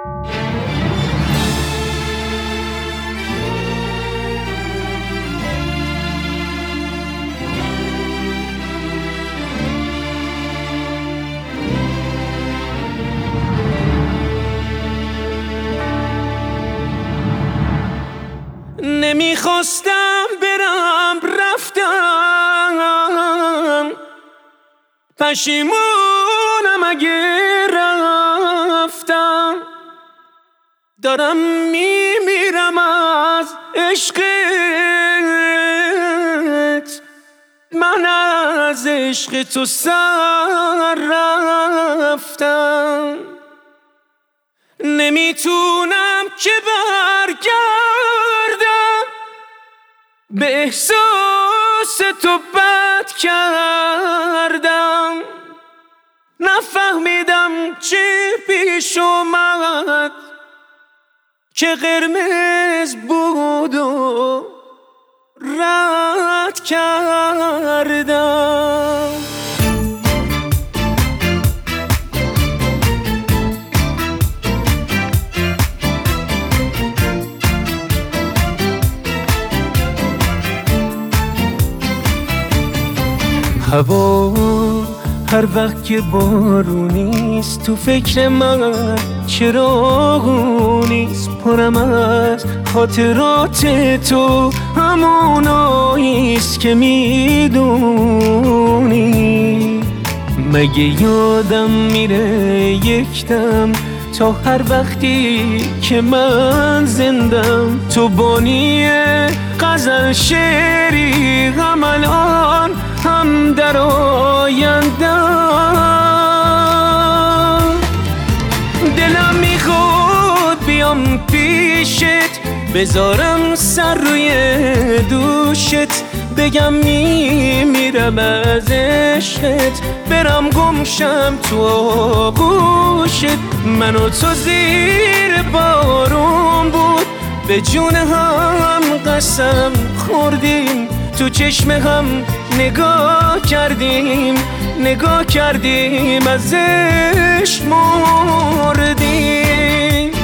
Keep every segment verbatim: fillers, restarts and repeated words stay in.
نمیخواستم برم رفتم، پشیمونم اگه رفتم. دارم میمیرم از عشقت، من از عشق تو سر رفتم. نمیتونم که برگردم، به احساس تو بد کردم. نفهمیدم چی پیش اومد که قرمز بود و رد کردم. هوا هر وقت که بارونیست تو فکر من چراغونیست، پرم از خاطرات تو هموناییست که میدونی. مگه یادم میره یک دم تا هر وقتی که من زندم تو بانی غزل شعری، هم الان هم در آیندم. دلم میخواد بیام پیشت، بذارم سر روی دوشت، بگم میمیرم از عشقت، برم گمشم تو آغوشت. من و تو زیر بارون بود، به جون هم قسم خوردیم، تو چشم هم نگاه کردیم، نگاه کردیم از عشق مردیم.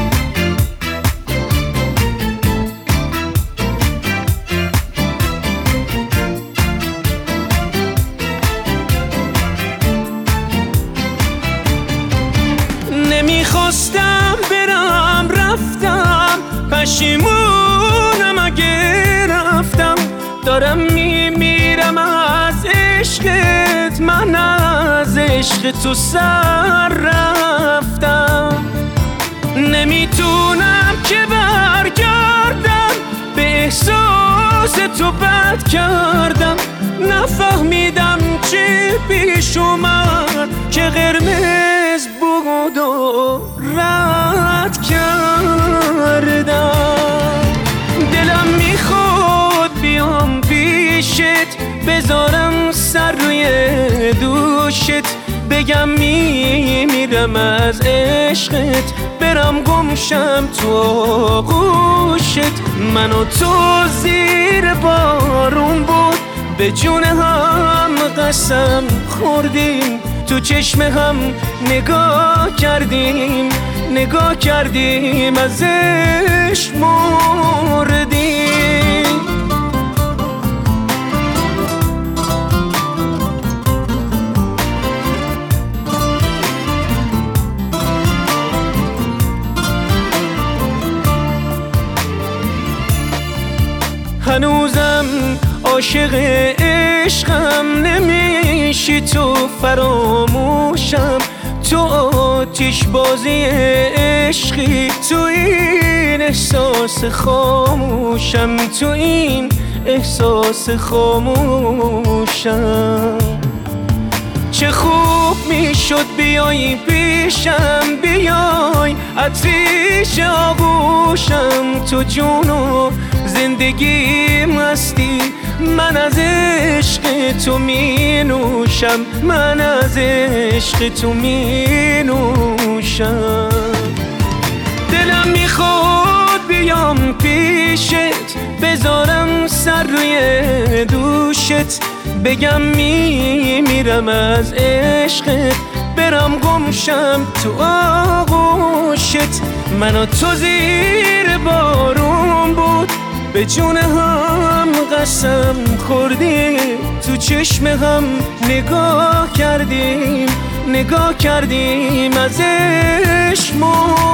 نمیخواستم برم رفتم، پشیمونم اگه رفتم. دارم میمیرم از عشقت، من از عشق تو سر رفتم. نمیتونم که برگردم، به احساس تو بد کردم. نفهمیدم چی پیش اومد که قرمز بود و رد کردم. دلم میخواد بیام پیشت، بذارم سر روی دوشت، بگم میمیرم از عشقت، برم گمشم تو آغوشت. من و تو زیر بارون بود، به جون هم قسم خوردیم، تو چشم هم نگاه کردیم، نگاه کردیم از عشق مردیم. هنوزم عاشق عشقم، نمیشی تو فراموشم. تو آتش بازی عشقی، تو این احساس خاموشم، تو این احساس خاموشم. چه خوب میشد بیای پیشم، بیای عطیش آغوشم. تو جون و زندگیم هستی، من از عشق تو می نوشم، من از عشق تو می نوشم. دلم میخواد بیام پیشت، بذارم سر روی دوشت، بگم میمیرم از عشقت، برم گمشم تو آغوشت. پیشت من و تو زیر بارون بود، به جون هم قسم خوردیم، تو چشم هم نگاه کردیم، نگاه کردیم از عشق